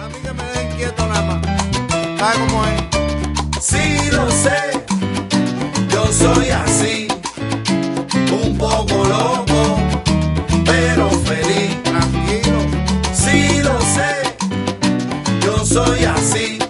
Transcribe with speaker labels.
Speaker 1: mí que me den quieto nada más. ¿Sabes cómo es?
Speaker 2: Sí lo sé, yo soy así, un poco loco, pero feliz.
Speaker 1: Tranquilo.
Speaker 2: Sí lo sé, yo soy así.